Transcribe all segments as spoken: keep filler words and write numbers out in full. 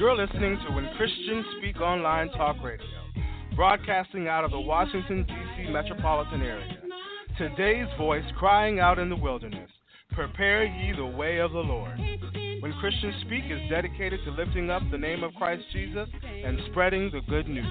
You're listening to When Christians Speak Online Talk Radio, broadcasting out of the Washington, D C metropolitan area. Today's voice crying out in the wilderness, prepare ye the way of the Lord. When Christians Speak is dedicated to lifting up the name of Christ Jesus and spreading the good news.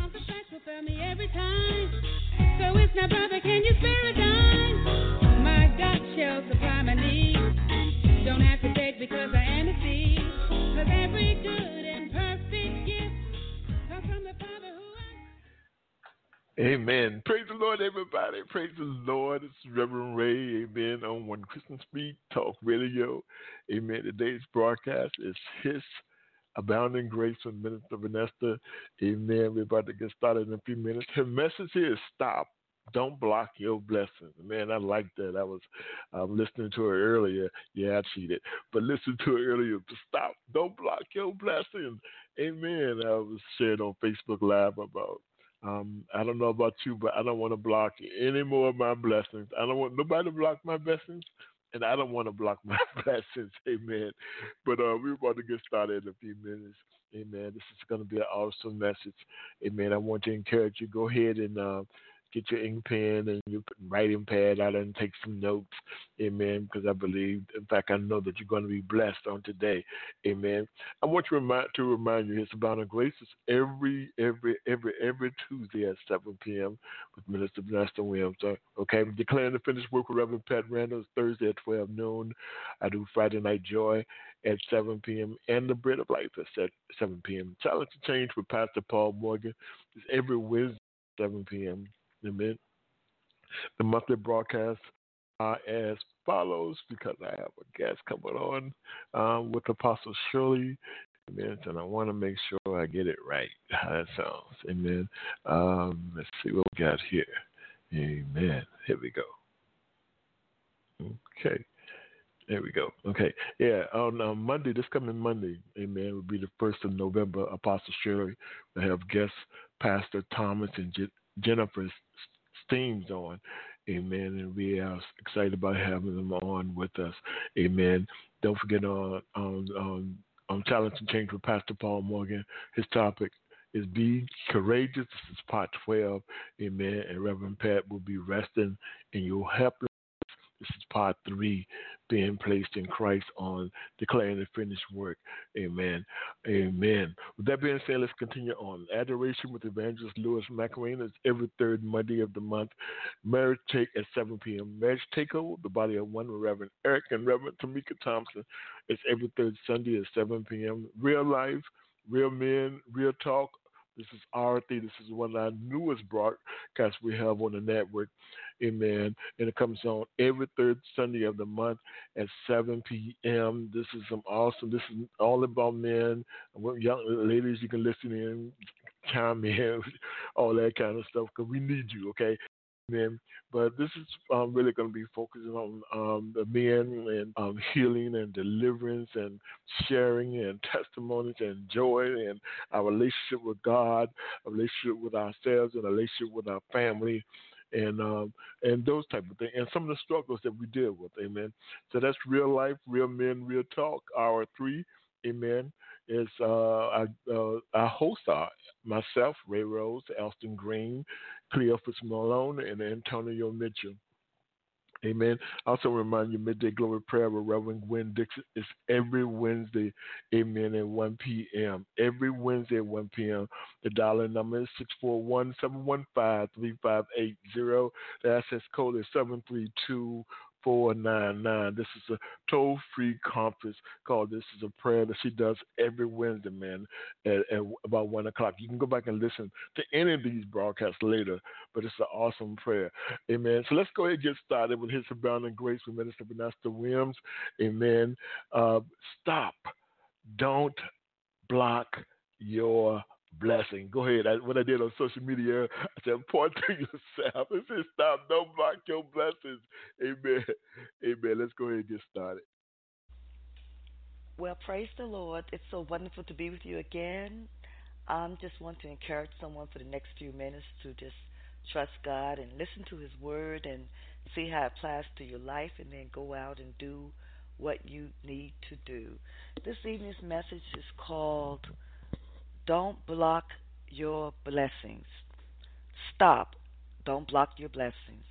So it's now, brother, can you spare a dime? My God shall supply my needs. Don't have to beg because I am a seed. Cause every good and perfect gift comes from the Father who I... Amen. Praise the Lord, everybody. Praise the Lord. It's Reverend Ray. Amen. On When Christians Speak Talk Radio. Amen. Today's broadcast is His Abounding Grace with Minister Vanessa. Amen. We're about to get started in a few minutes. Her message here is stop. Don't block your blessings. Man, I like that. I was um, listening to her earlier. Yeah, I cheated. But listen to her earlier. Stop. Don't block your blessings. Amen. I was sharing on Facebook Live about, um, I don't know about you, but I don't want to block any more of my blessings. I don't want nobody to block my blessings. And I don't want to block my blessings. Amen. But uh, we're about to get started in a few minutes. Amen. This is going to be an awesome message. Amen. I want to encourage you. Go ahead and uh, get your ink pen and your writing pad out and take some notes. Amen. Because I believe, in fact, I know that you're going to be blessed on today. Amen. I want to remind to remind you, it's Abounding Grace. It's every every every every Tuesday at seven p.m. with Minister Vanessa Williams. Uh, Okay, I'm declaring the finished work with Reverend Pat Randall. It's Thursday at twelve noon. I do Friday Night Joy at seven p.m. and the Bread of Life at seven p.m. Challenge to Change with Pastor Paul Morgan is every Wednesday at seven p.m. Amen. The monthly broadcasts are as follows because I have a guest coming on um, with Apostle Shirley. Amen. And I want to make sure I get it right. How that sounds. Amen. Um, let's see what we got here. Amen. Here we go. Okay. There we go. Okay. Yeah. On uh, Monday, this coming Monday, amen, will be the first of November. Apostle Shirley will have guests Pastor Thomas and Je- Jennifer Steams on. Amen. And we are excited about having them on with us. Amen. Don't forget on on on, on Challenge and Change with Pastor Paul Morgan. His topic is Be Courageous. This is part twelve. Amen. And Reverend Pat will be resting in your helpless. This is part three, being placed in Christ on declaring the finished work. Amen. Amen. With that being said, let's continue on. Adoration with Evangelist Louis Macarena is every third Monday of the month. Marriage Take at seven p.m. Marriage Takeover, the body of one with Reverend Eric and Reverend Tamika Thompson. It's every third Sunday at seven p.m. Real Life, Real Men, Real Talk. This is Arati. This is one of our newest broadcasts we have on the network. Amen. And it comes on every third Sunday of the month at seven p.m. This is some awesome. This is all about men. Young ladies, you can listen in, chime in, all that kind of stuff, because we need you, okay? Amen. But this is um, really going to be focusing on um, the men and um, healing and deliverance and sharing and testimonies and joy and our relationship with God, a relationship with ourselves, and a relationship with our family. And um, and those type of things, and some of the struggles that we deal with, amen. So that's Real Life, Real Men, Real Talk. Hour three, amen. Is uh, I, uh, our hosts are myself, Ray Rose, Elston Green, Cleophas Malone, and Antonio Mitchell. Amen. Also remind you, Midday Glory Prayer with Reverend Gwen Dixon is every Wednesday, amen, at one p.m. Every Wednesday at one p.m. The dial number is six four one, seven one five, three five eight zero. The access code is seven three two, four nine nine. This is a toll-free conference call. This is a prayer that she does every Wednesday, man, at, at about one o'clock. You can go back and listen to any of these broadcasts later, but it's an awesome prayer. Amen. So let's go ahead and get started with His Abounding Grace with Minister Vanessa Williams. Amen. Uh, stop. Don't block your blessing. Go ahead. I, what I did on social media, I said, point to yourself. I said, stop. Don't block your blessings. Amen. Amen. Let's go ahead and get started. Well, praise the Lord. It's so wonderful to be with you again. I um, just want to encourage someone for the next few minutes to just trust God and listen to His Word and see how it applies to your life, and then go out and do what you need to do. This evening's message is called don't block your blessings. Stop. Don't block your blessings.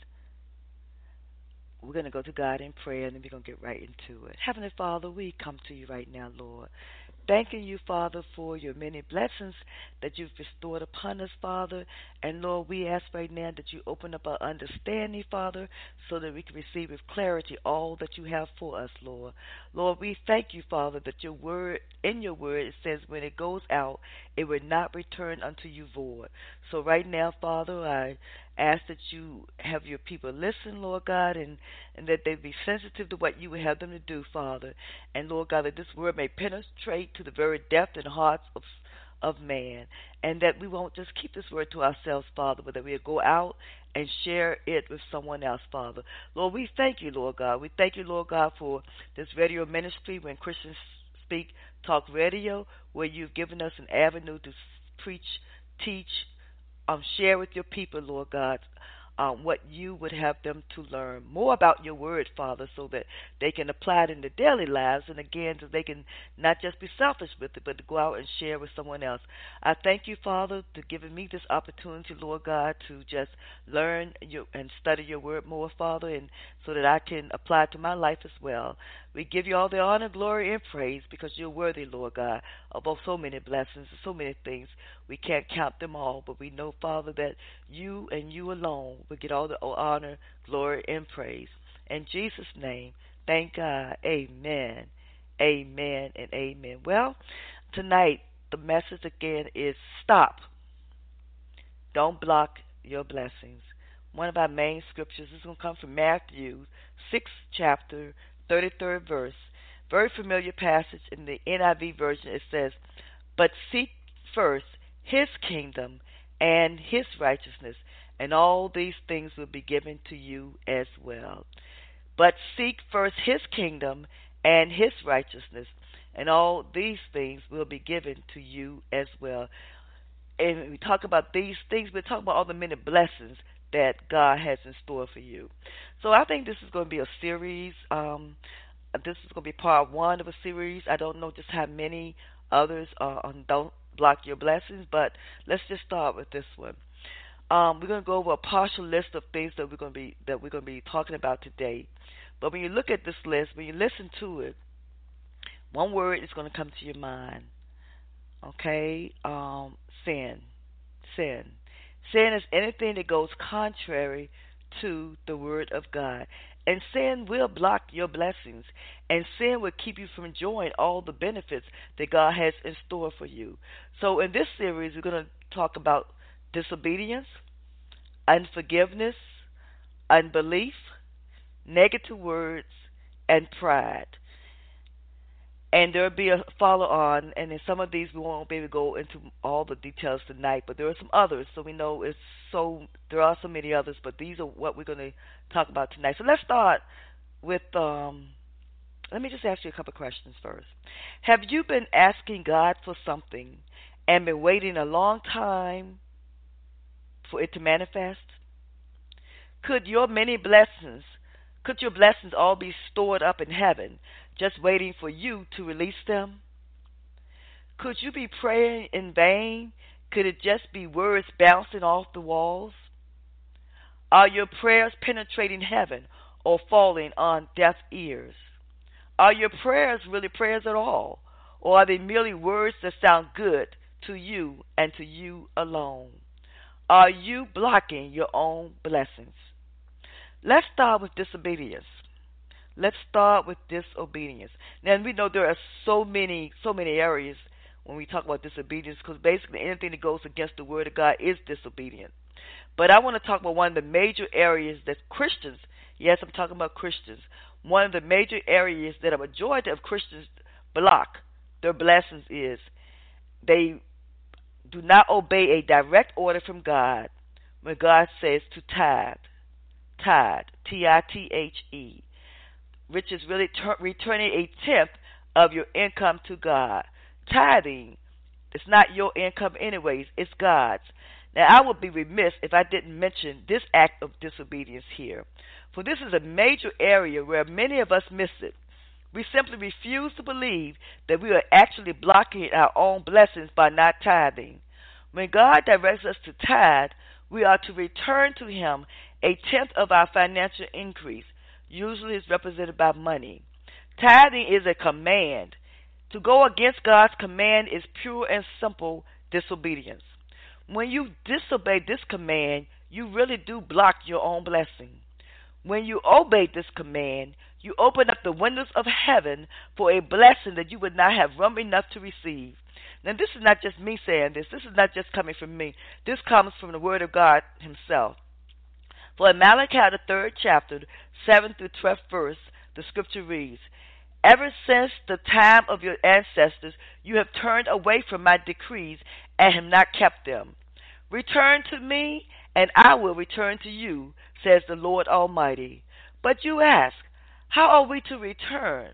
We're going to go to God in prayer, and then we're going to get right into it. Heavenly Father, we come to you right now, Lord. Thanking you, Father, for your many blessings that you've restored upon us, Father. And, Lord, we ask right now that you open up our understanding, Father, so that we can receive with clarity all that you have for us, Lord. Lord, we thank you, Father, that your word, in your word, it says when it goes out, it will not return unto you void. So right now, Father, I ask that you have your people listen, Lord God, and, and that they be sensitive to what you would have them to do, Father. And, Lord God, that this word may penetrate to the very depth and hearts of of man, and that we won't just keep this word to ourselves, Father, but that we'll go out and share it with someone else, Father. Lord, we thank you, Lord God. We thank you, Lord God, for this radio ministry when Christians Speak Talk Radio, where you've given us an avenue to preach, teach, um, share with your people, Lord God, um, what you would have them to learn more about your word, Father, so that they can apply it in their daily lives, and again, so they can not just be selfish with it, but to go out and share with someone else. I thank you, Father, for giving me this opportunity, Lord God, to just learn your, and study your word more, Father, and so that I can apply it to my life as well. We give you all the honor, glory, and praise because you're worthy, Lord God, of so many blessings, so many things. We can't count them all, but we know, Father, that you and you alone will get all the honor, glory, and praise. In Jesus' name, thank God. Amen. Amen and amen. Well, tonight, the message again is stop. Don't block your blessings. One of our main scriptures is going to come from Matthew sixth chapter, thirty-third verse. Very familiar passage in the N I V version. It says, but seek first his kingdom and his righteousness, and all these things will be given to you as well. But seek first his kingdom and his righteousness, and all these things will be given to you as well. And when we talk about these things, we're talking about all the many blessings that God has in store for you. So I think this is going to be a series. Um, this is going to be part one of a series. I don't know just how many others are on Don't Block Your Blessings, but let's just start with this one. Um, we're going to go over a partial list of things that we're going to be that we're going to be talking about today. But when you look at this list, when you listen to it, one word is going to come to your mind. Okay, um, sin, sin. Sin is anything that goes contrary to the word of God. And sin will block your blessings. And sin will keep you from enjoying all the benefits that God has in store for you. So in this series, we're going to talk about disobedience, unforgiveness, unbelief, negative words, and pride. And there will be a follow-on, and in some of these we won't be able to go into all the details tonight, but there are some others, so we know it's so there are so many others, but these are what we're going to talk about tonight. So let's start with, um, let me just ask you a couple of questions first. Have you been asking God for something and been waiting a long time for it to manifest? Could your many blessings, could your blessings all be stored up in heaven, just waiting for you to release them? Could you be praying in vain? Could it just be words bouncing off the walls? Are your prayers penetrating heaven or falling on deaf ears? Are your prayers really prayers at all? Or are they merely words that sound good to you and to you alone? Are you blocking your own blessings? Let's start with disobedience. Let's start with disobedience. Now, we know there are so many, so many areas when we talk about disobedience, because basically anything that goes against the word of God is disobedient. But I want to talk about one of the major areas that Christians, yes, I'm talking about Christians, one of the major areas that a majority of Christians block their blessings is they do not obey a direct order from God when God says to tithe, tithe, T I T H E, which is really ter- returning a tenth of your income to God. Tithing, it's not your income anyways, it's God's. Now, I would be remiss if I didn't mention this act of disobedience here, for this is a major area where many of us miss it. We simply refuse to believe that we are actually blocking our own blessings by not tithing. When God directs us to tithe, we are to return to Him a tenth of our financial increase. Usually it's represented by money. Tithing is a command. To go against God's command is pure and simple disobedience. When you disobey this command, you really do block your own blessing. When you obey this command, you open up the windows of heaven for a blessing that you would not have room enough to receive. Now, this is not just me saying this. This is not just coming from me. This comes from the Word of God Himself. For in Malachi, the third chapter, seventh through twelfth verse, the scripture reads, "Ever since the time of your ancestors, you have turned away from my decrees and have not kept them. Return to me, and I will return to you, says the Lord Almighty." But you ask, how are we to return?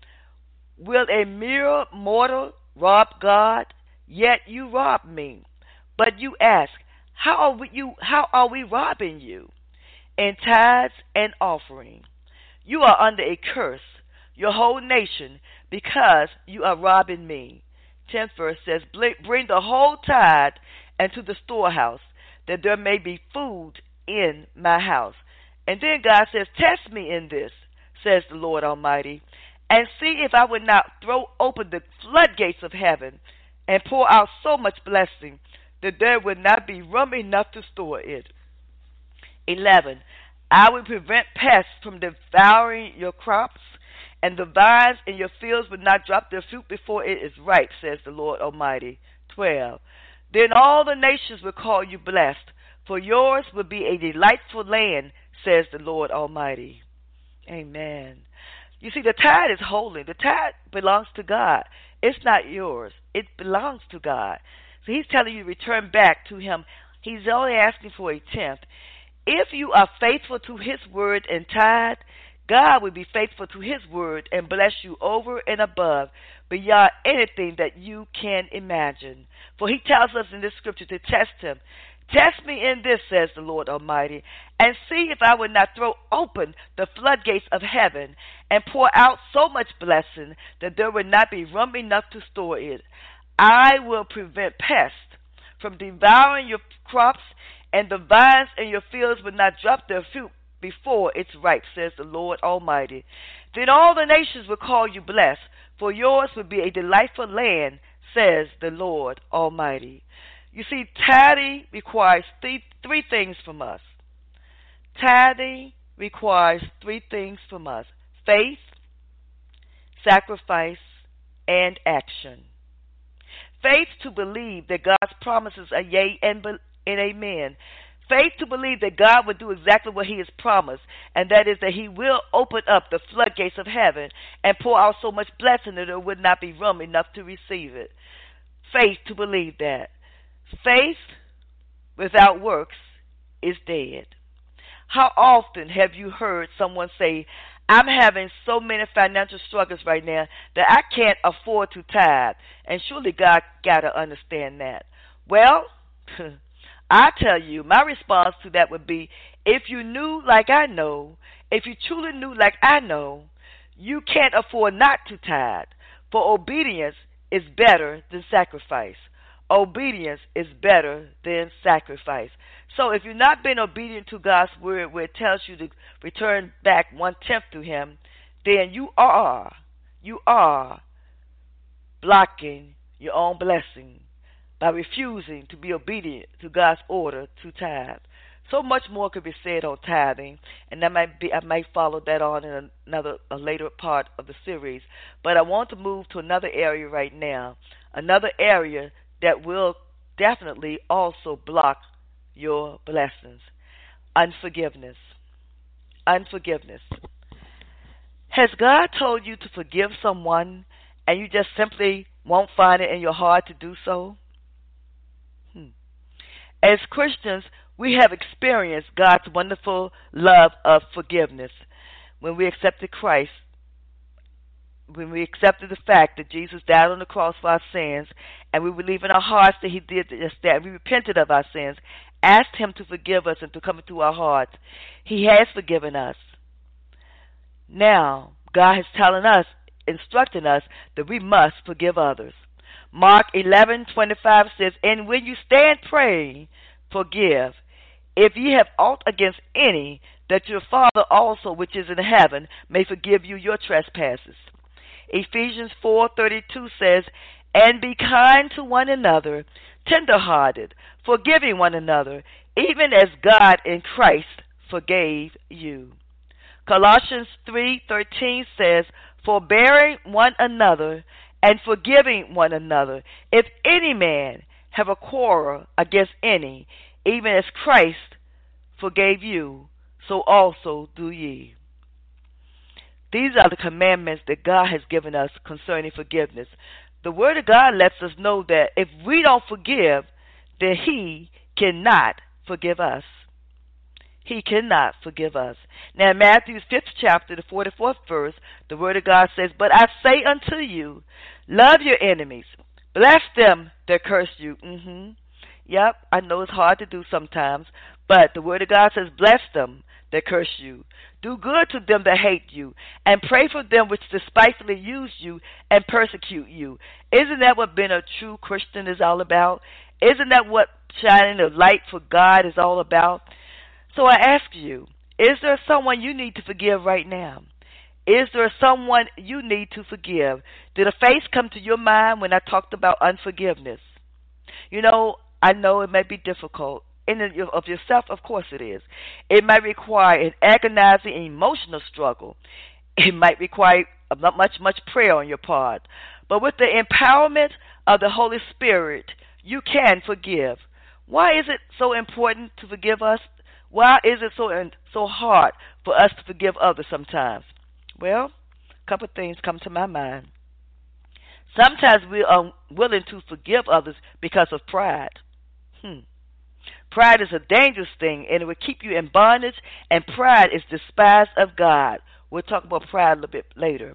Will a mere mortal rob God? Yet you rob me. But you ask, how are we, you, how are we robbing you? In tithes and offering. You are under a curse, your whole nation, because you are robbing me. Tenth verse says, "Bring the whole tithe into the storehouse, that there may be food in my house." And then God says, "Test me in this, says the Lord Almighty, and see if I would not throw open the floodgates of heaven and pour out so much blessing that there would not be room enough to store it." eleven. "I will prevent pests from devouring your crops, and the vines in your fields will not drop their fruit before it is ripe, says the Lord Almighty. twelve. "Then all the nations will call you blessed, for yours will be a delightful land, says the Lord Almighty." Amen. You see, the tithe is holy. The tithe belongs to God. It's not yours. It belongs to God. So He's telling you to return back to Him. He's only asking for a tenth. If you are faithful to His word and tithe, God will be faithful to His word and bless you over and above, beyond anything that you can imagine. For He tells us in this scripture to test Him. "Test me in this, says the Lord Almighty, and see if I would not throw open the floodgates of heaven and pour out so much blessing that there would not be room enough to store it. I will prevent pests from devouring your crops, and the vines in your fields will not drop their fruit before it's ripe, says the Lord Almighty. Then all the nations will call you blessed, for yours will be a delightful land, says the Lord Almighty." You see, tithing requires three, three things from us. Tithing requires three things from us: faith, sacrifice, and action. Faith to believe that God's promises are yea and, be- and amen. Faith to believe that God will do exactly what He has promised, and that is that He will open up the floodgates of heaven and pour out so much blessing that there would not be room enough to receive it. Faith to believe that. Faith without works is dead. How often have you heard someone say, "I'm having so many financial struggles right now that I can't afford to tithe"? And surely God got to understand that. Well, I tell you, my response to that would be, if you knew like I know, if you truly knew like I know, you can't afford not to tithe. For obedience is better than sacrifice. Obedience is better than sacrifice. So if you've not been obedient to God's word where it tells you to return back one-tenth to Him, then you are, you are blocking your own blessing by refusing to be obedient to God's order to tithe. So much more could be said on tithing, and that might be I might follow that on in another a later part of the series. But I want to move to another area right now, another area that will definitely also block your blessings: unforgiveness. Unforgiveness. Has God told you to forgive someone and you just simply won't find it in your heart to do so? Hmm. As Christians, we have experienced God's wonderful love of forgiveness when we accepted Christ. When we accepted the fact that Jesus died on the cross for our sins, and we believe in our hearts that He did just that, we repented of our sins, asked Him to forgive us and to come into our hearts, He has forgiven us. Now, God is telling us instructing us that we must forgive others. Mark eleven twenty-five says, "And when you stand praying, forgive, if ye have aught against any, that your Father also which is in heaven may forgive you your trespasses." Ephesians four thirty-two says, "And be kind to one another, tender-hearted, forgiving one another, even as God in Christ forgave you." Colossians three thirteen says, "Forbearing one another and forgiving one another, if any man have a quarrel against any, even as Christ forgave you, so also do ye." These are the commandments that God has given us concerning forgiveness. The Word of God lets us know that if we don't forgive, then He cannot forgive us. He cannot forgive us. Now, in Matthew's fifth chapter, the forty-fourth verse, the Word of God says, "But I say unto you, love your enemies, bless them that curse you." Mm-hmm. Yep, I know it's hard to do sometimes, but the Word of God says, bless them that curse you. Do good to them that hate you, and pray for them which despitefully use you and persecute you. Isn't that what being a true Christian is all about? Isn't that what shining the light for God is all about? So I ask you, is there someone you need to forgive right now? Is there someone you need to forgive? Did a face come to your mind when I talked about unforgiveness? You know, I know it may be difficult. In of yourself, of course it is. It might require an agonizing emotional struggle. It might require not much, much prayer on your part. But with the empowerment of the Holy Spirit, you can forgive. Why is it so important to forgive us? Why is it so so hard for us to forgive others sometimes? Well, a couple of things come to my mind. Sometimes we are willing to forgive others because of pride. Hmm. Pride is a dangerous thing, and it will keep you in bondage, and pride is despised of God. We'll talk about pride a little bit later.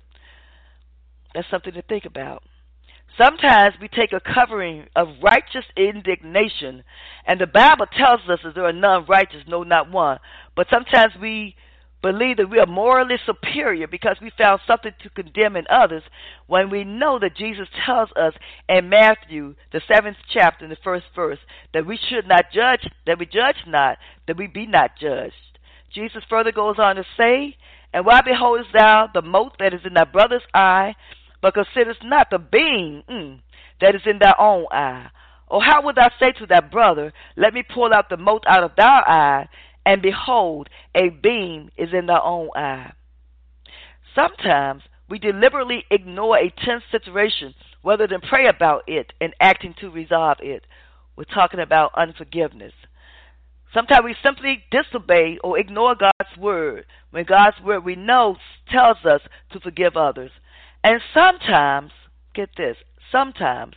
That's something to think about. Sometimes we take a covering of righteous indignation, and the Bible tells us that there are none righteous, no, not one. But sometimes we believe that we are morally superior because we found something to condemn in others, when we know that Jesus tells us in Matthew, the seventh chapter, in the first verse, that we should not judge, that we judge not, that we be not judged. Jesus further goes on to say, "And why beholdest thou the mote that is in thy brother's eye, but considerest not the beam mm, that is in thy own eye? Or how wilt thou say to thy brother, Let me pull out the mote out of thy eye, and behold, a beam is in thy own eye?" Sometimes we deliberately ignore a tense situation rather than pray about it and acting to resolve it. We're talking about unforgiveness. Sometimes we simply disobey or ignore God's word, when God's word we know tells us to forgive others. And sometimes, get this, sometimes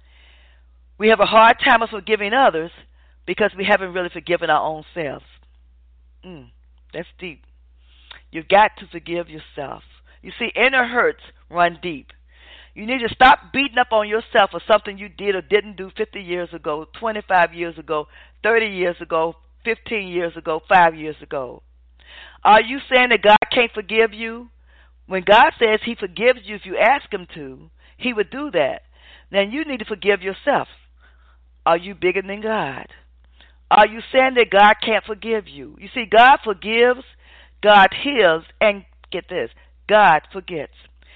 we have a hard time of forgiving others because we haven't really forgiven our own selves. Mm, that's deep. You've got to forgive yourself. You see, inner hurts run deep. You need to stop beating up on yourself for something you did or didn't do fifty years ago, twenty-five years ago, thirty years ago, fifteen years ago, five years ago. Are you saying that God can't forgive you? When God says He forgives you if you ask Him to, He would do that. Then you need to forgive yourself. Are you bigger than God? Are you saying that God can't forgive you? You see, God forgives, God heals, and get this, God forgets.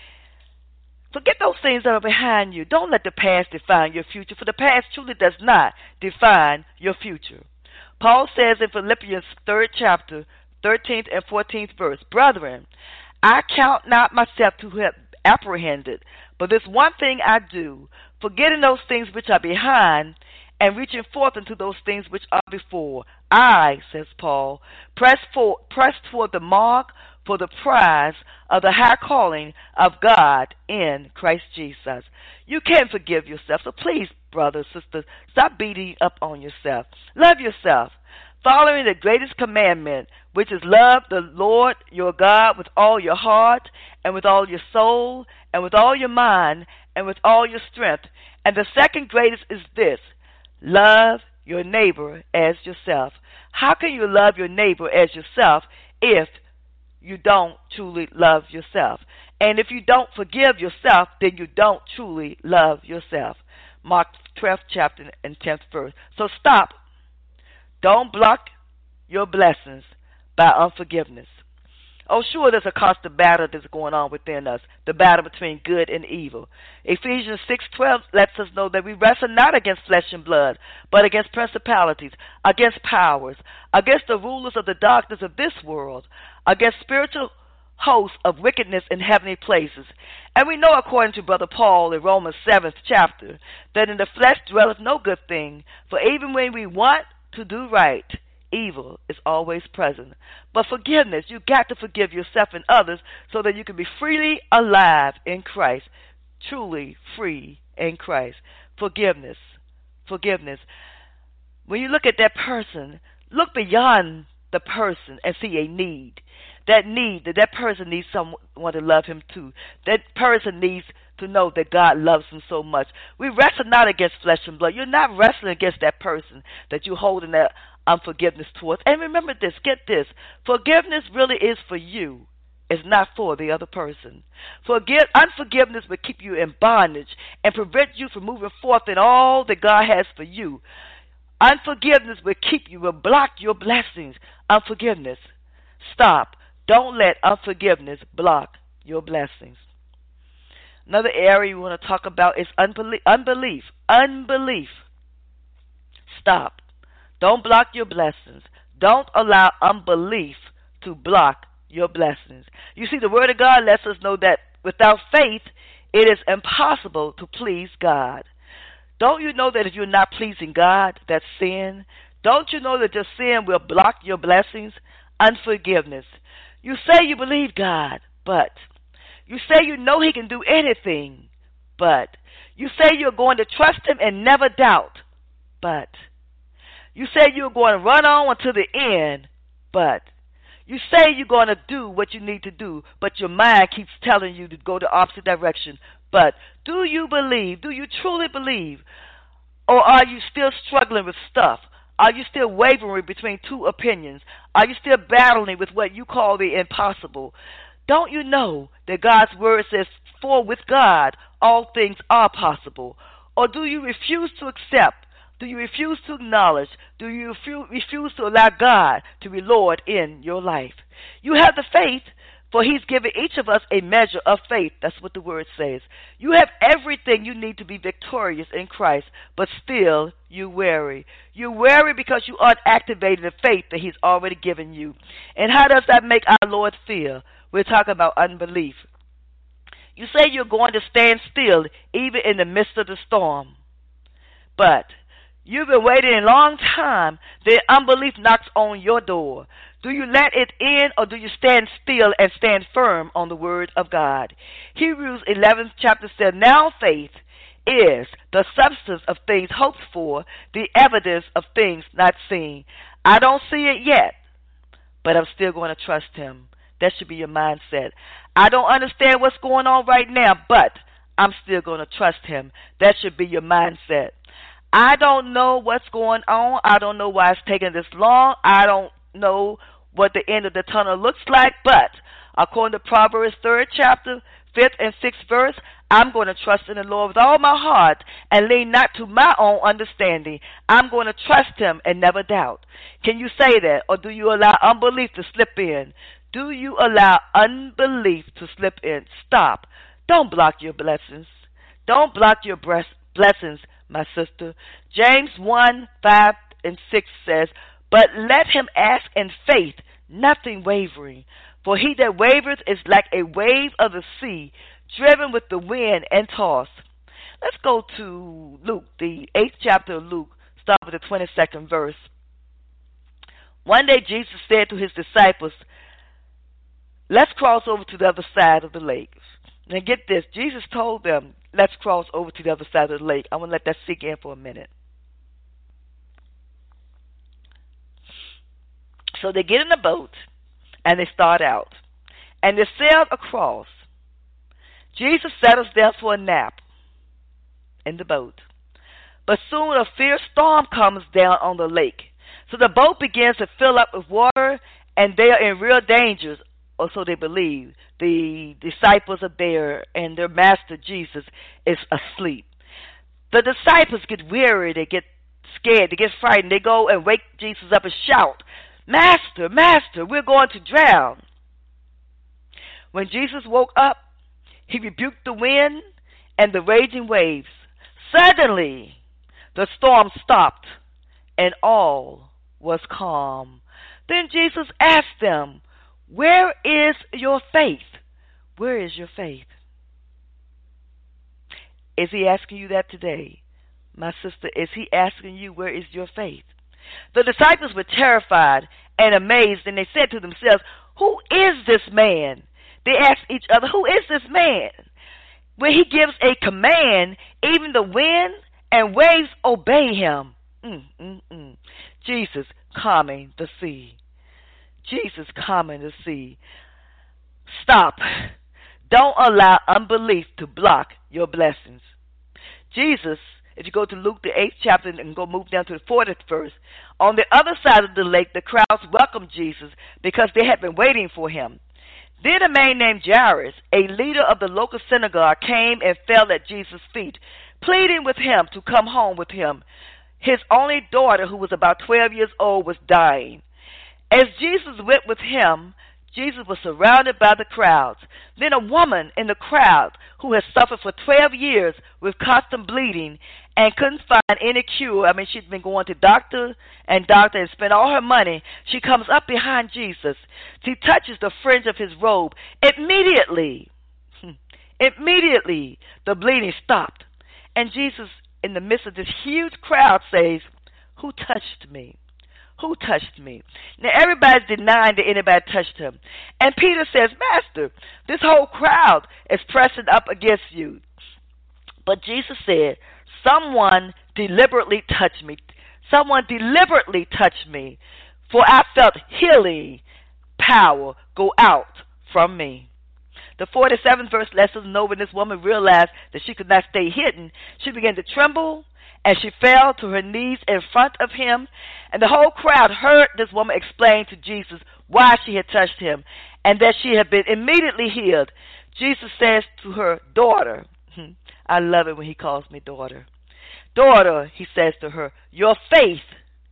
Forget those things that are behind you. Don't let the past define your future, for the past truly does not define your future. Paul says in Philippians third chapter, thirteenth and fourteenth verse, "Brethren, I count not myself to have apprehended, but this one thing I do, forgetting those things which are behind, and reaching forth into those things which are before. I," says Paul, press, for, press toward the mark for the prize of the high calling of God in Christ Jesus." You can forgive yourself, so please, brothers, sisters, stop beating up on yourself. Love yourself, following the greatest commandment, which is love the Lord your God with all your heart, and with all your soul, and with all your mind, and with all your strength. And the second greatest is this: love your neighbor as yourself. How can you love your neighbor as yourself if you don't truly love yourself? And if you don't forgive yourself, then you don't truly love yourself. Mark twelfth chapter and tenth verse. So stop. Don't block your blessings by unforgiveness. Oh, sure, there's a constant battle that's going on within us, the battle between good and evil. Ephesians six twelve lets us know that we wrestle not against flesh and blood, but against principalities, against powers, against the rulers of the darkness of this world, against spiritual hosts of wickedness in heavenly places. And we know, according to Brother Paul in Romans seventh chapter, that in the flesh dwelleth no good thing, for even when we want to do right, evil is always present. But forgiveness, you got to forgive yourself and others so that you can be freely alive in Christ, truly free in Christ. Forgiveness, forgiveness. When you look at that person, look beyond the person and see a need. That need, that that person needs someone to love him too. That person needs to know that God loves him so much. We wrestle not against flesh and blood. You're not wrestling against that person that you're holding that unforgiveness towards. And remember this, get this, forgiveness really is for you. It's not for the other person. Forgive, unforgiveness will keep you in bondage and prevent you from moving forth in all that God has for you. Unforgiveness will keep you, will block your blessings. Unforgiveness. Stop. Don't let unforgiveness block your blessings. Another area we want to talk about is unbelief. Unbelief. Unbelief. Stop. Don't block your blessings. Don't allow unbelief to block your blessings. You see, the Word of God lets us know that without faith, it is impossible to please God. Don't you know that if you're not pleasing God, that's sin? Don't you know that your sin will block your blessings? Unforgiveness. You say you believe God, but you say you know He can do anything, but you say you're going to trust Him and never doubt, but you say you're going to run on until the end, but you say you're going to do what you need to do, but your mind keeps telling you to go the opposite direction. But do you believe? Do you truly believe? Or are you still struggling with stuff? Are you still wavering between two opinions? Are you still battling with what you call the impossible? Don't you know that God's word says, for with God all things are possible? Or do you refuse to accept? Do you refuse to acknowledge? Do you refuse to allow God to be Lord in your life? You have the faith, for He's given each of us a measure of faith. That's what the word says. You have everything you need to be victorious in Christ, but still you worry. You worry because you aren't activating the faith that He's already given you. And how does that make our Lord feel? We're talking about unbelief. You say you're going to stand still even in the midst of the storm, but you've been waiting a long time. Then unbelief knocks on your door. Do you let it in, or do you stand still and stand firm on the word of God? Hebrews eleventh chapter says, now faith is the substance of things hoped for, the evidence of things not seen. I don't see it yet, but I'm still going to trust Him. That should be your mindset. I don't understand what's going on right now, but I'm still going to trust Him. That should be your mindset. I don't know what's going on. I don't know why it's taking this long. I don't know what the end of the tunnel looks like, but according to Proverbs third chapter, fifth and sixth verse, I'm going to trust in the Lord with all my heart and lean not to my own understanding. I'm going to trust Him and never doubt. Can you say that, or do you allow unbelief to slip in? Do you allow unbelief to slip in? Stop. Don't block your blessings. Don't block your blessings, my sister. James one, five and six says, but let him ask in faith, nothing wavering. For he that wavereth is like a wave of the sea, driven with the wind and tossed. Let's go to Luke, the eighth chapter of Luke, start with the twenty-second verse. One day Jesus said to His disciples, let's cross over to the other side of the lake. Now get this, Jesus told them, let's cross over to the other side of the lake. I want to let that sink in for a minute. So they get in the boat, and they start out. And they sail across. Jesus settles down for a nap in the boat. But soon a fierce storm comes down on the lake. So the boat begins to fill up with water, and they are in real danger or so they believe. The disciples are there, and their master Jesus is asleep. The disciples get weary, they get scared, they get frightened. They go and wake Jesus up and shout, "Master, Master, we're going to drown." When Jesus woke up, he rebuked the wind and the raging waves. Suddenly, the storm stopped, and all was calm. Then Jesus asked them, "Where is your faith?" Where is your faith? Is he asking you that today? My sister, is he asking you, where is your faith? The disciples were terrified and amazed, and they said to themselves, "Who is this man?" They asked each other, "Who is this man?" When he gives a command, even the wind and waves obey him. Mm, mm, mm. Jesus calming the sea. Jesus calming the sea. Stop. Don't allow unbelief to block your blessings. Jesus, if you go to Luke, the eighth chapter, and go move down to the fortieth verse, on the other side of the lake, the crowds welcomed Jesus because they had been waiting for him. Then a man named Jairus, a leader of the local synagogue, came and fell at Jesus' feet, pleading with him to come home with him. His only daughter, who was about twelve years old, was dying. As Jesus went with him, Jesus was surrounded by the crowds. Then a woman in the crowd who had suffered for twelve years with constant bleeding and couldn't find any cure. I mean, she'd been going to doctor and doctor and spent all her money. She comes up behind Jesus. She touches the fringe of his robe. Immediately, immediately, the bleeding stopped. And Jesus, in the midst of this huge crowd, says, "Who touched me? Who touched me?" Now, everybody's denying that anybody touched him. And Peter says, "Master, this whole crowd is pressing up against you." But Jesus said, "Someone deliberately touched me. Someone deliberately touched me, for I felt healing power go out from me." The forty-seventh verse lets us know when this woman realized that she could not stay hidden, she began to tremble, and she fell to her knees in front of him. And the whole crowd heard this woman explain to Jesus why she had touched him and that she had been immediately healed. Jesus says to her, "Daughter," I love it when he calls me daughter. "Daughter," he says to her, "your faith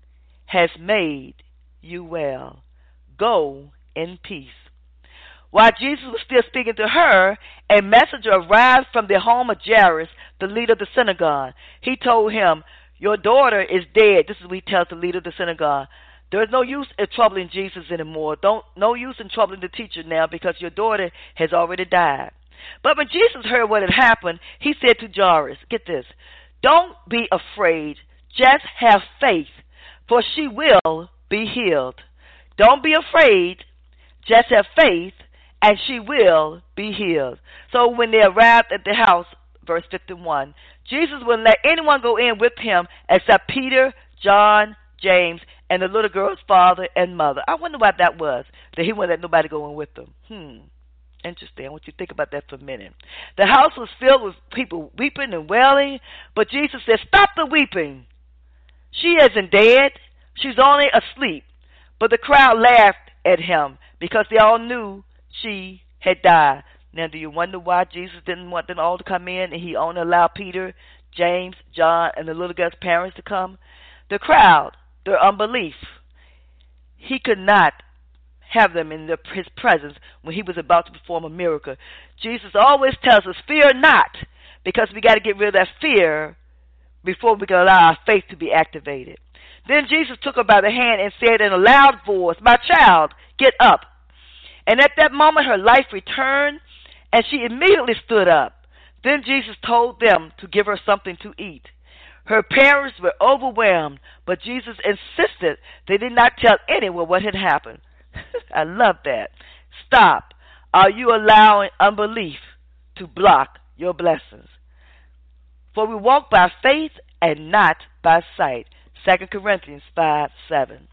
has made you well. Go in peace." While Jesus was still speaking to her, a messenger arrived from the home of Jairus, the leader of the synagogue. He told him, "Your daughter is dead." This is what he tells the leader of the synagogue. "There is no use in troubling Jesus anymore. Don't, no use in troubling the teacher now, because your daughter has already died." But when Jesus heard what had happened, he said to Jairus, get this, "Don't be afraid. Just have faith, for she will be healed." Don't be afraid. Just have faith, and she will be healed. So when they arrived at the house, verse fifty-one, Jesus wouldn't let anyone go in with him except Peter, John, James, and the little girl's father and mother. I wonder why that was, that he wouldn't let nobody go in with them. Hmm. Interesting. I want you to think about that for a minute. The house was filled with people weeping and wailing, but Jesus said, "Stop the weeping. She isn't dead. She's only asleep." But the crowd laughed at him because they all knew she had died. Now, do you wonder why Jesus didn't want them all to come in and he only allowed Peter, James, John, and the little girl's parents to come? The crowd, their unbelief. He could not have them in his presence when he was about to perform a miracle. Jesus always tells us, "Fear not," because we got to get rid of that fear before we can allow our faith to be activated. Then Jesus took her by the hand and said in a loud voice, "My child, get up." And at that moment her life returned, and she immediately stood up. Then Jesus told them to give her something to eat. Her parents were overwhelmed, but Jesus insisted they did not tell anyone what had happened. I love that. Stop. Are you allowing unbelief to block your blessings? For we walk by faith and not by sight. Second Corinthians five seven.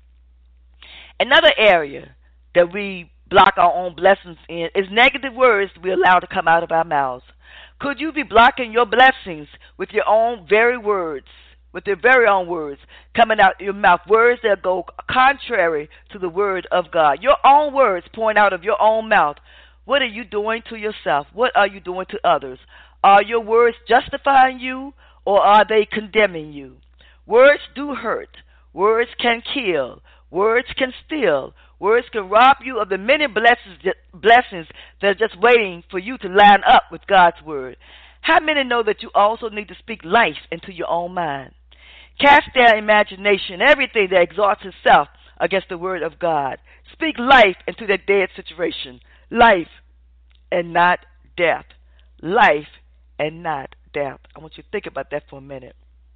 Another area that we block our own blessings in is negative words we allow to come out of our mouths. Could you be blocking your blessings with your own very words? with their very own words coming out of your mouth, words that go contrary to the word of God. Your own words pouring out of your own mouth. What are you doing to yourself? What are you doing to others? Are your words justifying you, or are they condemning you? Words do hurt. Words can kill. Words can steal. Words can rob you of the many blessings, blessings that are just waiting for you to line up with God's word. How many know that you also need to speak life into your own mind? Cast down imagination, everything that exalts itself against the word of God. Speak life into that dead situation. Life and not death. Life and not death. I want you to think about that for a minute.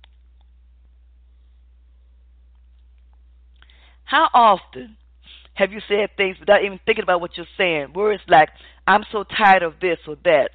How often have you said things without even thinking about what you're saying? Words like, I'm so tired of this or that.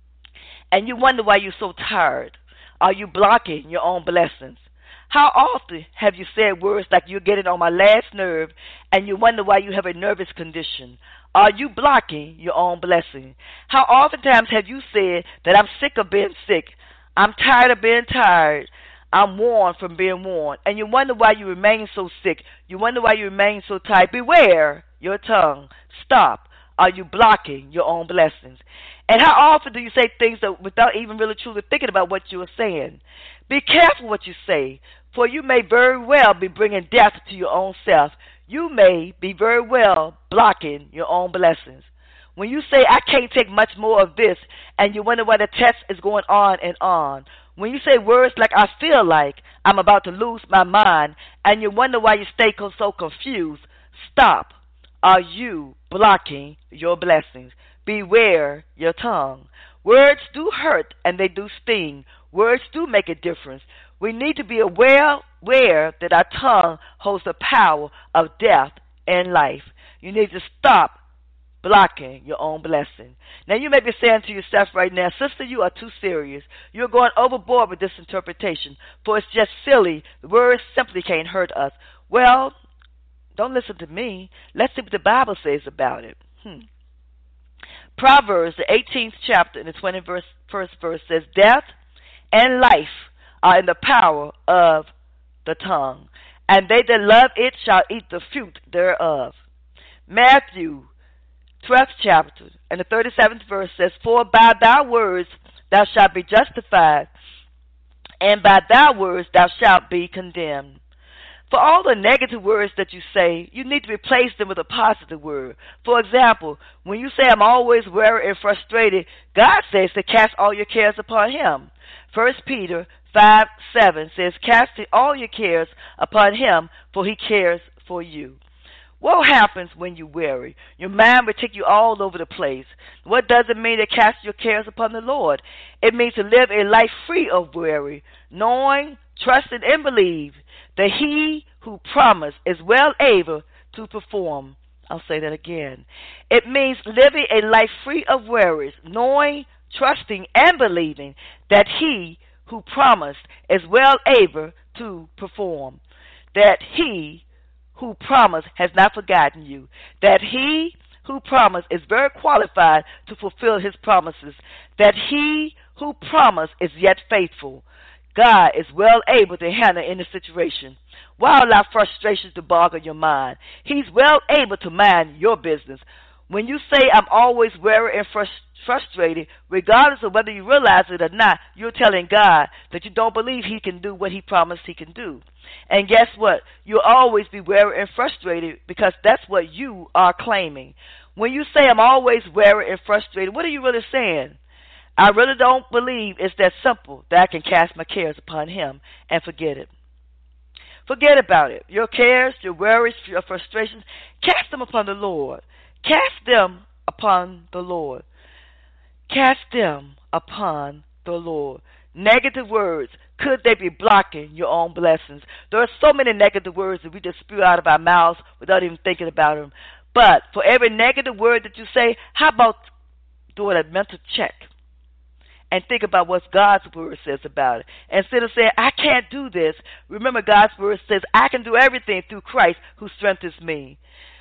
And you wonder why you're so tired. Are you blocking your own blessings? How often have you said words like, you're getting on my last nerve, and you wonder why you have a nervous condition? Are you blocking your own blessing? How oftentimes have you said that I'm sick of being sick? I'm tired of being tired. I'm worn from being worn. And you wonder why you remain so sick. You wonder why you remain so tired. Beware your tongue. Stop. Are you blocking your own blessings? And how often do you say things that without even really truly thinking about what you are saying? Be careful what you say, for you may very well be bringing death to your own self. You may be very well blocking your own blessings. When you say, I can't take much more of this, and you wonder why the test is going on and on. When you say words like, I feel like I'm about to lose my mind, and you wonder why you stay so confused, stop. Are you blocking your blessings? Beware your tongue. Words do hurt and they do sting. Words do make a difference. We need to be aware, aware that our tongue holds the power of death and life. You need to stop blocking your own blessing. Now you may be saying to yourself right now, sister, you are too serious. You're going overboard with this interpretation, for it's just silly. The words simply can't hurt us. Well, don't listen to me. Let's see what the Bible says about it. Hmm. Proverbs, the eighteenth chapter, and the twenty-first verse says, death and life are in the power of the tongue, and they that love it shall eat the fruit thereof. Matthew, twelfth chapter, and the thirty-seventh verse says, for by thy words thou shalt be justified, and by thy words thou shalt be condemned. For all the negative words that you say, you need to replace them with a positive word. For example, when you say, I'm always weary and frustrated, God says to cast all your cares upon him. First Peter five seven says, casting all your cares upon him, for he cares for you. What happens when you worry? Your mind will take you all over the place. What does it mean to cast your cares upon the Lord? It means to live a life free of worry, knowing, trusting, and believe that he who promised is well able to perform. I'll say that again. It means living a life free of worries, knowing, trusting, and believing that he who promised is well able to perform. That he who promised has not forgotten you. That he who promised is very qualified to fulfill his promises. That he who promised is yet faithful. God is well able to handle any situation. Why allow frustrations to boggle your mind? He's well able to mind your business. When you say, I'm always weary and frust- frustrated, regardless of whether you realize it or not, you're telling God that you don't believe he can do what he promised he can do. And guess what? You'll always be weary and frustrated because that's what you are claiming. When you say, I'm always weary and frustrated, what are you really saying? I really don't believe it's that simple that I can cast my cares upon him and forget it. Forget about it. Your cares, your worries, your frustrations, cast them upon the Lord. Cast them upon the Lord. Cast them upon the Lord. Negative words, could they be blocking your own blessings? There are so many negative words that we just spew out of our mouths without even thinking about them. But for every negative word that you say, how about doing a mental check? And think about what God's word says about it. Instead of saying, I can't do this, remember God's word says, I can do everything through Christ who strengthens me.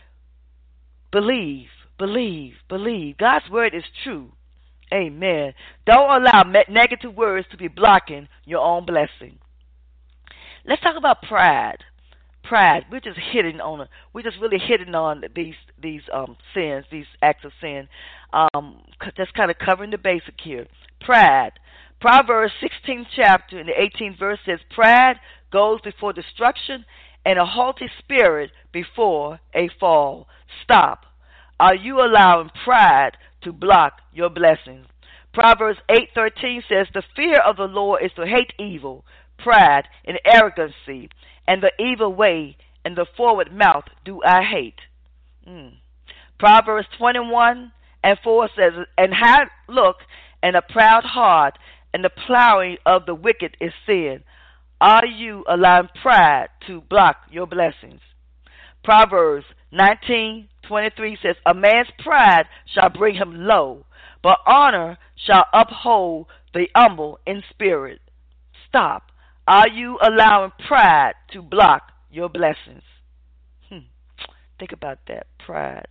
Believe, believe, believe. God's word is true. Amen. Don't allow negative words to be blocking your own blessing. Let's talk about pride. Pride. We're just hitting on it. We're just really hitting on these these um sins, these acts of sin. Um, that's kind of covering the basic here. Pride. Proverbs sixteenth chapter and the eighteenth verse says, "Pride goes before destruction, and a haughty spirit before a fall." Stop. Are you allowing pride to block your blessings? Proverbs eight thirteen says, "The fear of the Lord is to hate evil, pride, and arrogancy, and the evil way, and the forward mouth do I hate." Mm. Proverbs twenty-one and four says, "And have look, and a proud heart, and the plowing of the wicked is sin." Are you allowing pride to block your blessings? Proverbs nineteen twenty-three says, "A man's pride shall bring him low, but honor shall uphold the humble in spirit." Stop. Are you allowing pride to block your blessings? Hmm. Think about that, pride.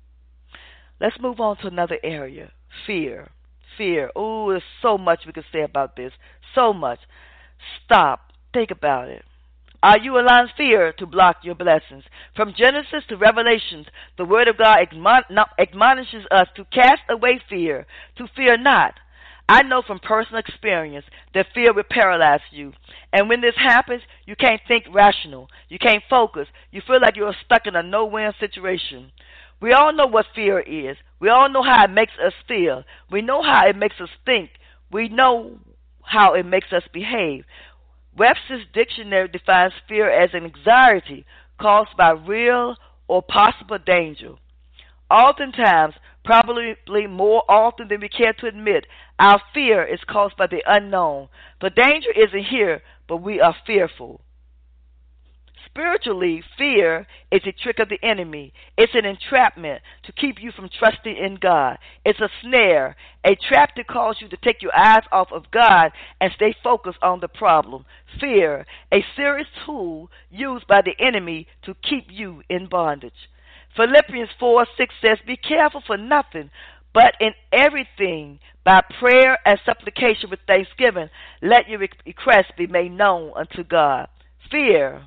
Let's move on to another area, fear. Fear. Oh, there's so much we can say about this. So much. Stop. Think about it. Are you allowing fear to block your blessings? From Genesis to Revelations, the Word of God admonishes us to cast away fear, to fear not. I know from personal experience that fear will paralyze you. And when this happens, you can't think rational. You can't focus. You feel like you're stuck in a no-win situation. We all know what fear is. We all know how it makes us feel. We know how it makes us think. We know how it makes us behave. Webster's dictionary defines fear as an anxiety caused by real or possible danger. Oftentimes, probably more often than we care to admit, our fear is caused by the unknown. The danger isn't here, but we are fearful. Spiritually, fear is a trick of the enemy. It's an entrapment to keep you from trusting in God. It's a snare, a trap to cause you to take your eyes off of God and stay focused on the problem. Fear, a serious tool used by the enemy to keep you in bondage. Philippians four six says, "Be careful for nothing, but in everything, by prayer and supplication with thanksgiving, let your requests be made known unto God." Fear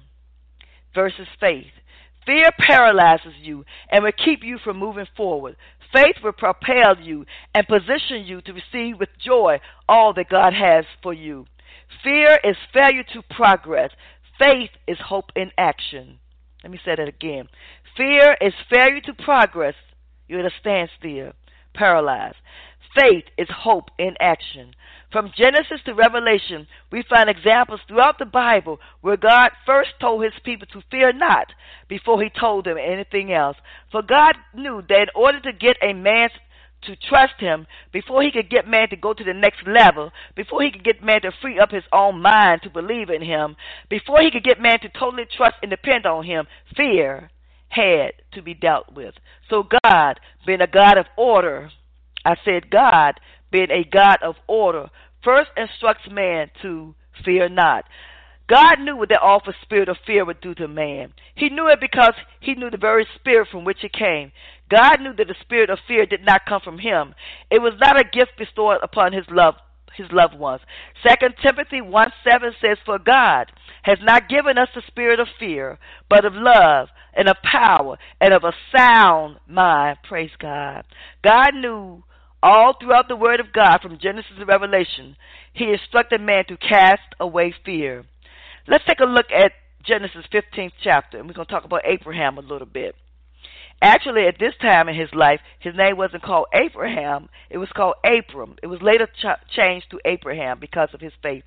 versus faith. Fear paralyzes you and will keep you from moving forward. Faith will propel you and position you to receive with joy all that God has for you. Fear is failure to progress. Faith is hope in action. Let me say that again. Fear is failure to progress. You're at a standstill, paralyzed. Faith is hope in action. From Genesis to Revelation, we find examples throughout the Bible where God first told his people to fear not before he told them anything else. For God knew that in order to get a man to trust him, before he could get man to go to the next level, before he could get man to free up his own mind to believe in him, before he could get man to totally trust and depend on him, fear had to be dealt with. So God, being a God of order, I said God, being a God of order, first instructs man to fear not. God knew what the awful spirit of fear would do to man. He knew it because he knew the very spirit from which it came. God knew that the spirit of fear did not come from him. It was not a gift bestowed upon his love, his loved ones. Second Timothy one seven says, "For God has not given us the spirit of fear, but of love and of power and of a sound mind." Praise God. God knew all throughout the Word of God, from Genesis to Revelation, he instructed man to cast away fear. Let's take a look at Genesis fifteenth chapter, and we're going to talk about Abraham a little bit. Actually, at this time in his life, his name wasn't called Abraham. It was called Abram. It was later ch- changed to Abraham because of his faith.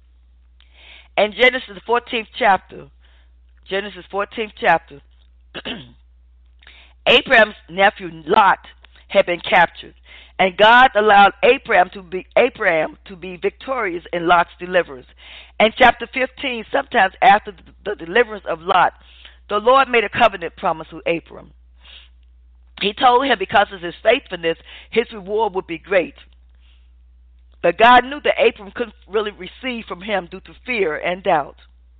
And Genesis fourteenth chapter, Genesis fourteenth chapter, Abraham's nephew Lot had been captured, and God allowed Abraham to be Abraham to be victorious in Lot's deliverance. And chapter fifteen, sometimes after the deliverance of Lot, the Lord made a covenant promise with Abram. He told him because of his faithfulness, his reward would be great. But God knew that Abram couldn't really receive from him due to fear and doubt.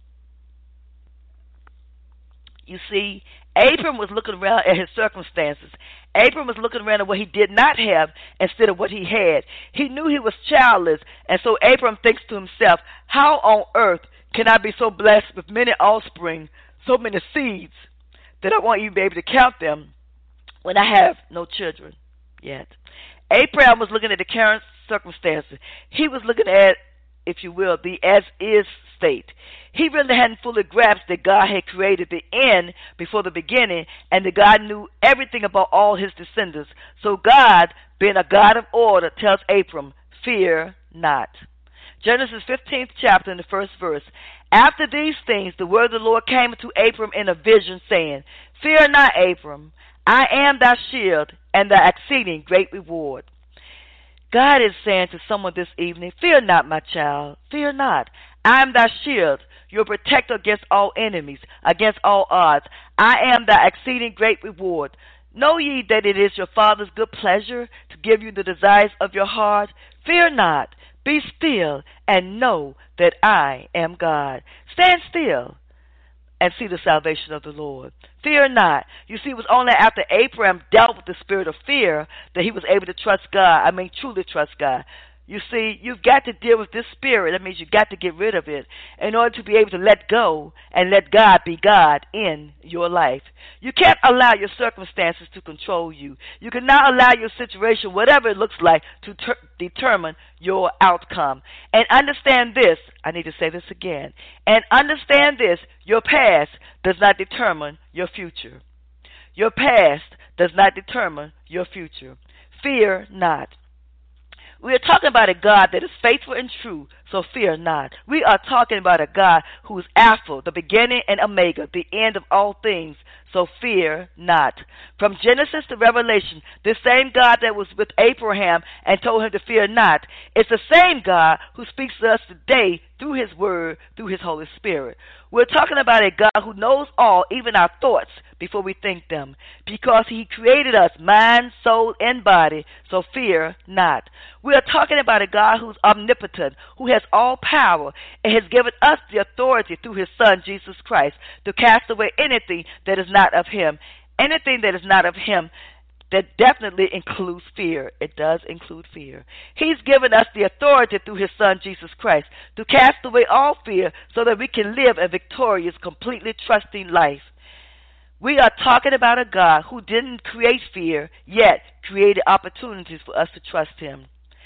You see, Abram was looking around at his circumstances. Abram was looking around at what he did not have instead of what he had. He knew he was childless, and so Abram thinks to himself, how on earth Can I be so blessed with many offspring, so many seeds, that I won't even be able to count them when I have no children yet? Abraham was looking at the current circumstances. He was looking at, if you will, the as-is state. He really hadn't fully grasped that God had created the end before the beginning, and that God knew everything about all his descendants. So God, being a God of order, tells Abram, fear not. Genesis fifteenth chapter in the first verse. After these things, the word of the Lord came to Abram in a vision, saying, fear not, Abram, I am thy shield and thy exceeding great reward. God is saying to someone this evening, fear not, my child, fear not. I am thy shield, your protector against all enemies, against all odds. I am thy exceeding great reward. Know ye that it is your Father's good pleasure to give you the desires of your heart? Fear not, be still, and know that I am God. Stand still and see the salvation of the Lord. Fear not. You see, it was only after Abraham dealt with the spirit of fear that he was able to trust God. I mean, truly trust God. You see, you've got to deal with this spirit. That means you've got to get rid of it in order to be able to let go and let God be God in your life. You can't allow your circumstances to control you. You cannot allow your situation, whatever it looks like, to ter- determine your outcome. And understand this. I need to say this again. And understand this. Your past does not determine your future. Your past does not determine your future. Fear not. We are talking about a God that is faithful and true, so fear not. We are talking about a God who is Alpha, the beginning and Omega, the end of all things, so fear not. From Genesis to Revelation, the same God that was with Abraham and told him to fear not, it's the same God who speaks to us today through his word, through his Holy Spirit. We're talking about a God who knows all, even our thoughts, before we think them, because he created us, mind, soul, and body, so fear not. We are talking about a God who's omnipotent, who has all power, and has given us the authority through his Son, Jesus Christ, to cast away anything that is not of him. Anything that is not of him, that definitely includes fear. It does include fear. He's given us the authority through his Son, Jesus Christ, to cast away all fear so that we can live a victorious, completely trusting life. We are talking about a God who didn't create fear, yet created opportunities for us to trust him.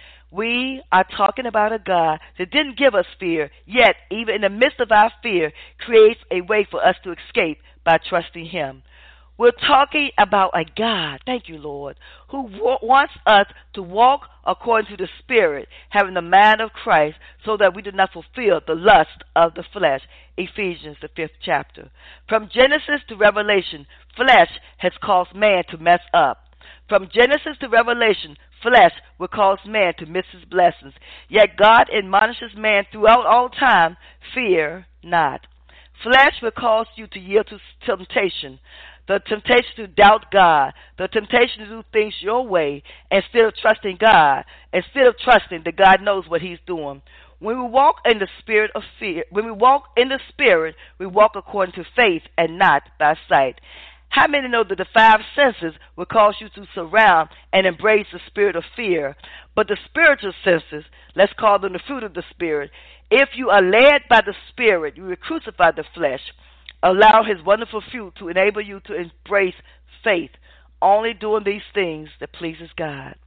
We are talking about a God that didn't give us fear, yet even in the midst of our fear, creates a way for us to escape by trusting him. We're talking about a God, thank you, Lord, who w- wants us to walk according to the Spirit, having the mind of Christ, so that we do not fulfill the lust of the flesh. Ephesians, the fifth chapter. From Genesis to Revelation, flesh has caused man to mess up. From Genesis to Revelation, flesh will cause man to miss his blessings. Yet God admonishes man throughout all time, fear not. Flesh will cause you to yield to temptation. The temptation to doubt God, the temptation to do things your way instead of trusting God, instead of trusting that God knows what he's doing. When we walk in the spirit of fear, when we walk in the spirit, we walk according to faith and not by sight. How many know that the five senses will cause you to surround and embrace the spirit of fear? But the spiritual senses, let's call them the fruit of the Spirit, if you are led by the Spirit, you will crucify the flesh. Allow his wonderful fruit to enable you to embrace faith, only doing these things that pleases God.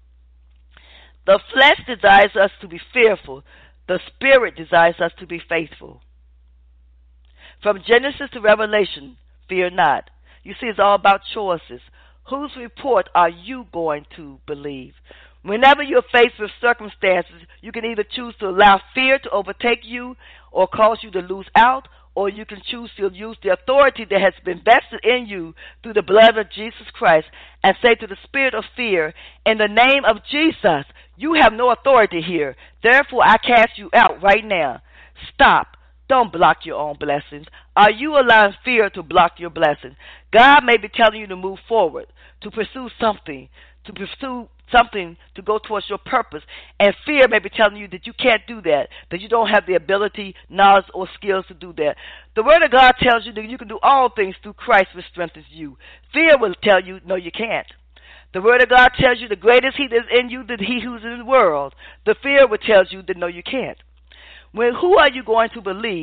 The flesh desires us to be fearful. The Spirit desires us to be faithful. From Genesis to Revelation, fear not. You see, it's all about choices. Whose report are you going to believe? Whenever you're faced with circumstances, you can either choose to allow fear to overtake you or cause you to lose out, or you can choose to use the authority that has been vested in you through the blood of Jesus Christ and say to the spirit of fear, in the name of Jesus, you have no authority here. Therefore, I cast you out right now. Stop. Don't block your own blessings. Are you allowing fear to block your blessings? God may be telling you to move forward, to pursue something, to pursue something to go towards your purpose, and fear may be telling you that you can't do that, that you don't have the ability, knowledge, or skills to do that. The Word of God tells you that you can do all things through Christ which strengthens you. Fear will tell you, no, you can't. The Word of God tells you the greatest He that is in you than he who's in the world. The fear will tell you that, no, you can't. When, who are you going to believe?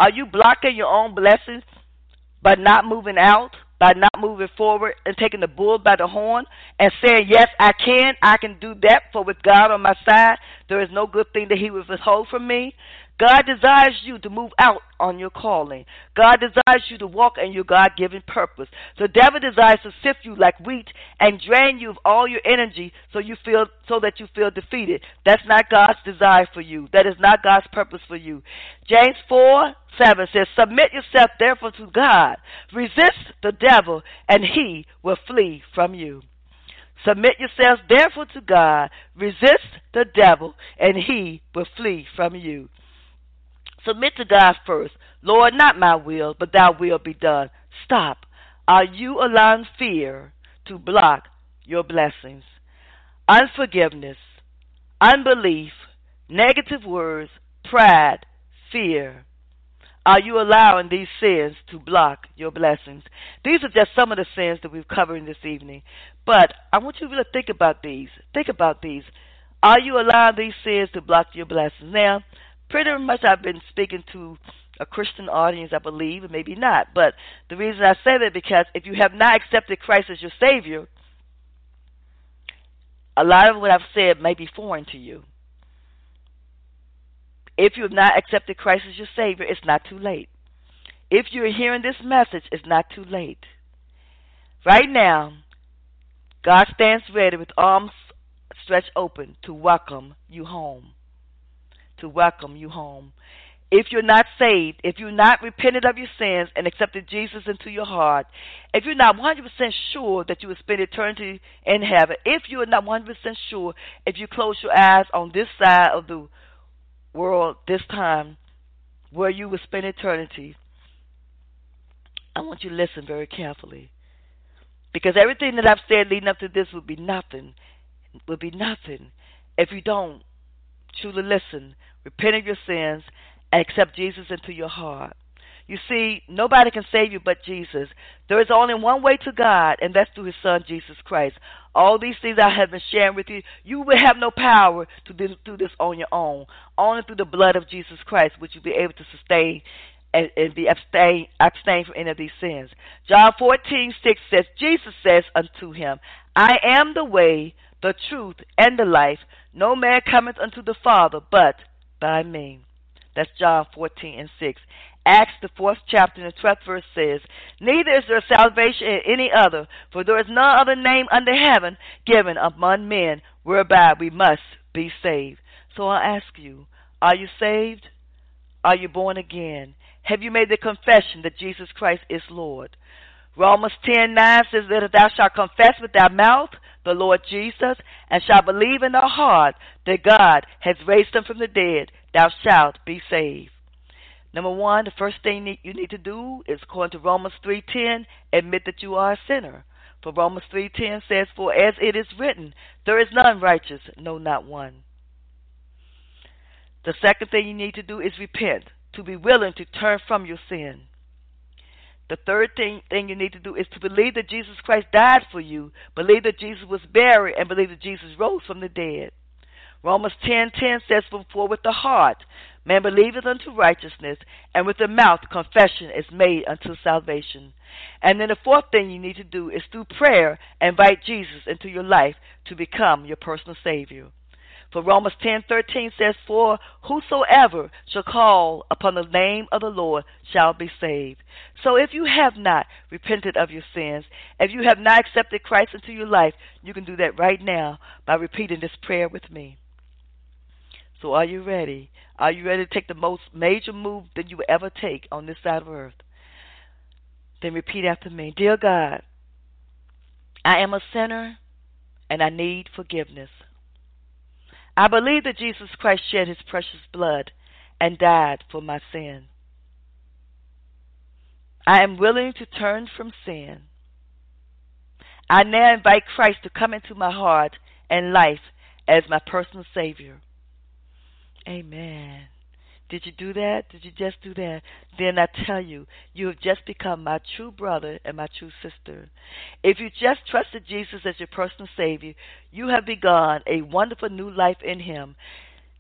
Are you blocking your own blessings by not moving out, by not moving forward and taking the bull by the horn and saying, yes, I can, I can do that, for with God on my side, there is no good thing that he will withhold from me? God desires you to move out on your calling. God desires you to walk in your God-given purpose. The devil desires to sift you like wheat and drain you of all your energy so you feel so that you feel defeated. That's not God's desire for you. That is not God's purpose for you. James four seven says, submit yourself therefore to God. Resist the devil, and he will flee from you. Submit yourselves therefore to God. Resist the devil, and he will flee from you. Submit to God first. Lord, not my will, but thy will be done. Stop. Are you allowing fear to block your blessings? Unforgiveness, unbelief, negative words, pride, fear. Are you allowing these sins to block your blessings? These are just some of the sins that we've covered this evening. But I want you to really think about these. Think about these. Are you allowing these sins to block your blessings? Now, pretty much I've been speaking to a Christian audience, I believe, and maybe not. But the reason I say that because if you have not accepted Christ as your Savior, a lot of what I've said may be foreign to you. If you have not accepted Christ as your Savior, it's not too late. If you're hearing this message, it's not too late. Right now, God stands ready with arms stretched open to welcome you home. To welcome you home. If you're not saved, if you're not repented of your sins and accepted Jesus into your heart, if you're not one hundred percent sure that you will spend eternity in heaven, if you're not one hundred percent sure, if you close your eyes on this side of the world this time, where you will spend eternity, I want you to listen very carefully. Because everything that I've said leading up to this will be nothing, will be nothing if you don't truly listen, repent of your sins, and accept Jesus into your heart. You see, nobody can save you but Jesus. There is only one way to God, and that's through his Son, Jesus Christ. All these things I have been sharing with you, you will have no power to do this on your own. Only through the blood of Jesus Christ would you be able to sustain and, and be abstain, abstain from any of these sins. John fourteen six says, Jesus says unto him, I am the way, the truth, and the life. No man cometh unto the Father but by me. That's John fourteen and six. Acts, the fourth chapter and the twelfth verse says, neither is there salvation in any other, for there is none other name under heaven given among men whereby we must be saved. So I ask you, are you saved? Are you born again? Have you made the confession that Jesus Christ is Lord? Romans ten nine says that if thou shalt confess with thy mouth the Lord Jesus, and shalt believe in thy heart that God has raised him from the dead, thou shalt be saved. Number one, the first thing you need to do is, according to Romans three ten, admit that you are a sinner. For Romans three ten says, for as it is written, there is none righteous, no, not one. The second thing you need to do is repent, to be willing to turn from your sin. The third thing, thing you need to do is to believe that Jesus Christ died for you, believe that Jesus was buried, and believe that Jesus rose from the dead. Romans ten ten says, for with the heart man believeth unto righteousness, and with the mouth confession is made unto salvation. And then the fourth thing you need to do is through prayer invite Jesus into your life to become your personal Savior. For Romans ten thirteen says, for whosoever shall call upon the name of the Lord shall be saved. So if you have not repented of your sins, if you have not accepted Christ into your life, you can do that right now by repeating this prayer with me. So are you ready? Are you ready to take the most major move that you will ever take on this side of earth? Then repeat after me. Dear God, I am a sinner and I need forgiveness. I believe that Jesus Christ shed his precious blood and died for my sin. I am willing to turn from sin. I now invite Christ to come into my heart and life as my personal Savior. Amen. Did you do that? Did you just do that? Then I tell you, you have just become my true brother and my true sister. If you just trusted Jesus as your personal Savior, you have begun a wonderful new life in him.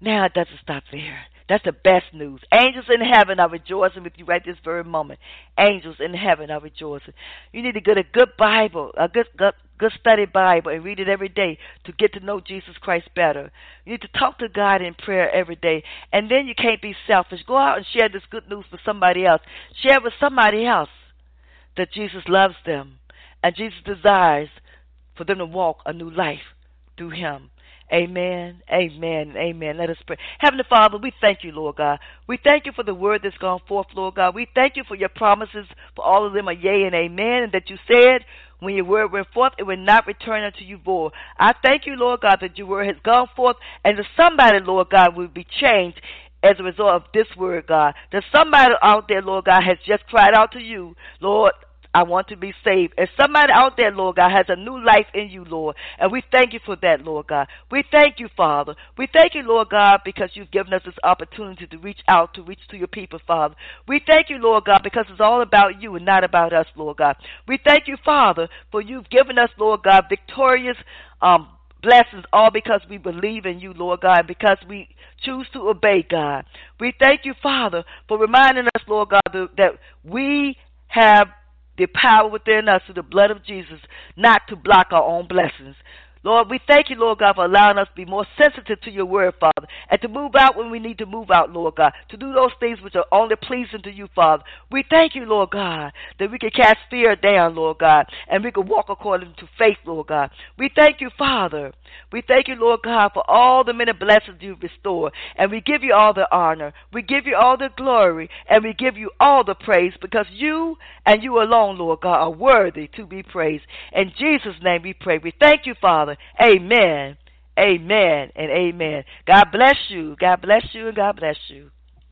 Now it doesn't stop there. That's the best news. Angels in heaven are rejoicing with you right this very moment. Angels in heaven are rejoicing. You need to get a good Bible, a good, good, good study Bible, and read it every day to get to know Jesus Christ better. You need to talk to God in prayer every day. And then you can't be selfish. Go out and share this good news with somebody else. Share it with somebody else that Jesus loves them and Jesus desires for them to walk a new life through him. Amen, amen, amen. Let us pray. Heavenly Father, we thank you, Lord God. We thank you for the word that's gone forth, Lord God. We thank you for your promises, for all of them are yea and amen, and that you said when your word went forth, it will not return unto you void. I thank you, Lord God, that your word has gone forth, and that somebody, Lord God, will be changed as a result of this word, God. That somebody out there, Lord God, has just cried out to you, Lord, I want to be saved. And somebody out there, Lord God, has a new life in you, Lord. And we thank you for that, Lord God. We thank you, Father. We thank you, Lord God, because you've given us this opportunity to reach out, to reach to your people, Father. We thank you, Lord God, because it's all about you and not about us, Lord God. We thank you, Father, for you've given us, Lord God, victorious um, blessings, all because we believe in you, Lord God, because we choose to obey, God. We thank you, Father, for reminding us, Lord God, that we have the power within us through the blood of Jesus not to block our own blessings. Lord, we thank you, Lord God, for allowing us to be more sensitive to your word, Father, and to move out when we need to move out, Lord God, to do those things which are only pleasing to you, Father. We thank you, Lord God, that we can cast fear down, Lord God, and we can walk according to faith, Lord God. We thank you, Father. We thank you, Lord God, for all the many blessings you've restored, and we give you all the honor. We give you all the glory, and we give you all the praise, because you and you alone, Lord God, are worthy to be praised. In Jesus' name we pray. We thank you, Father. Amen, amen, and amen. God bless you. God bless you, and God bless you.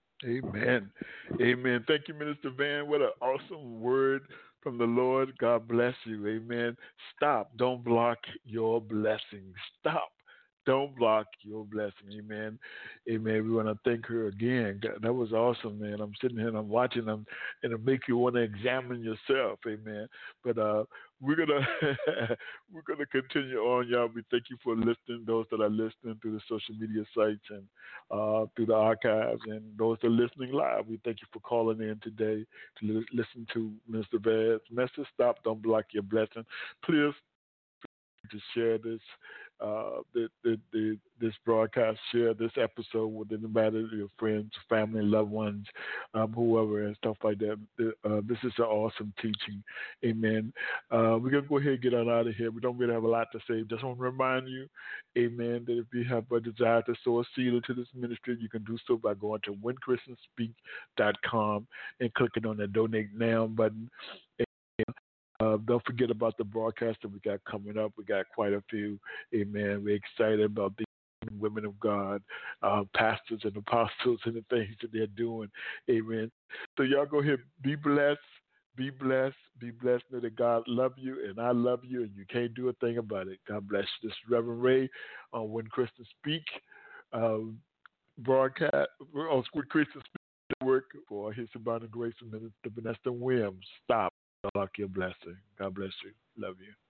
Amen. Amen. Thank you, Minister Van. What an awesome word from the Lord. God bless you. Amen. Stop. Don't block your blessings. Stop. Don't block your blessing. Amen. Amen. We want to thank her again. God, that was awesome, man. I'm sitting here and I'm watching them, and it make you want to examine yourself. Amen. But uh, we're gonna we're gonna continue on, y'all. We thank you for listening. Those that are listening through the social media sites and uh, through the archives, and those that are listening live. We thank you for calling in today to li- listen to Mister Vad's message. Stop. Don't block your blessing. Please to share this uh, the, the, the, this broadcast, share this episode with anybody, your friends, family, loved ones, um, whoever, and stuff like that. Uh, this is an awesome teaching. Amen. Uh, we're going to go ahead and get on out of here. We don't really have a lot to say. Just want to remind you, amen, that if you have a desire to sow a seed into this ministry, you can do so by going to when christians speak dot com and clicking on the Donate Now button. Uh, don't forget about the broadcast that we got coming up. We got quite a few. Amen. We're excited about the women of God, uh, pastors and apostles and the things that they're doing. Amen. So y'all go ahead, be blessed, be blessed, be blessed. Know that God love you and I love you, and you can't do a thing about it. God bless you. This is Reverend Ray on When Christians Speak uh, broadcast on When Christians Speak work for His Abundant Grace and Minister Vanessa Williams. Stop. Block your blessing. God bless you. Love you.